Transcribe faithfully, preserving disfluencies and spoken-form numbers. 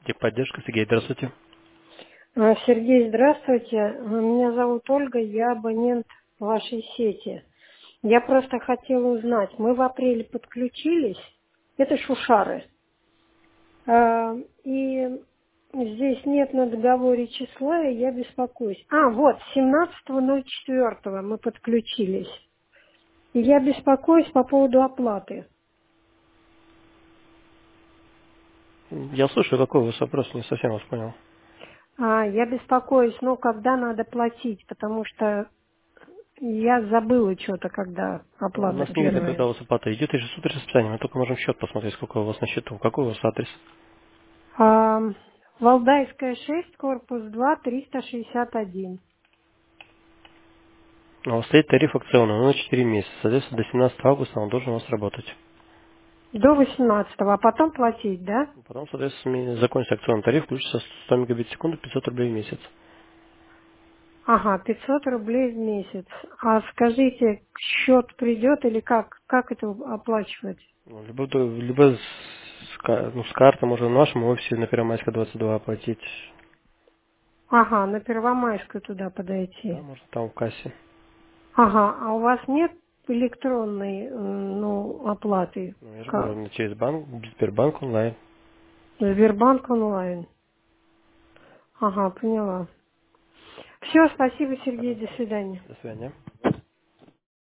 Техподдержка, Сергей, здравствуйте. А, Сергей, здравствуйте. Меня зовут Ольга, я абонент вашей сети. Я просто хотела узнать, мы в апреле подключились, это Шушары, А, и здесь нет на договоре числа, и я беспокоюсь. А, вот, семнадцатого ноль четвёртого мы подключились. И я беспокоюсь по поводу оплаты. Я слушаю, какой у вас вопрос, не совсем вас понял. А, я беспокоюсь, ну, когда надо платить, потому что я забыла что-то, когда У оплата нас не видно, когда первая. у вас оплата идет, и же суточное расписание. Мы только можем счет посмотреть, сколько у вас на счету. Какой у вас адрес? А, Валдайская шесть, корпус два, триста шестьдесят один. У вас стоит тариф акционный, он на четыре месяца. Соответственно, до семнадцатого августа он должен у вас работать. До восемнадцатого, а потом платить, да? Потом, соответственно, сме- закончится акционный тариф, включится сто мегабит в секунду, пятьсот рублей в месяц. Ага, пятьсот рублей в месяц. А скажите, счет придет или как? Как это оплачивать? Ну, Либо, до- либо с, ка- ну, с карты можно в нашем офисе на Первомайска двадцать два оплатить. Ага, на Первомайскую туда Да, подойти. можно там в кассе. Ага, а у вас нет электронной, м, ну, оплаты? Ну, я же говорю, Как? ну, через банк, Сбербанк онлайн. Сбербанк онлайн. Ага, поняла. Все, спасибо, Сергей, до Пожалуйста. свидания. До свидания.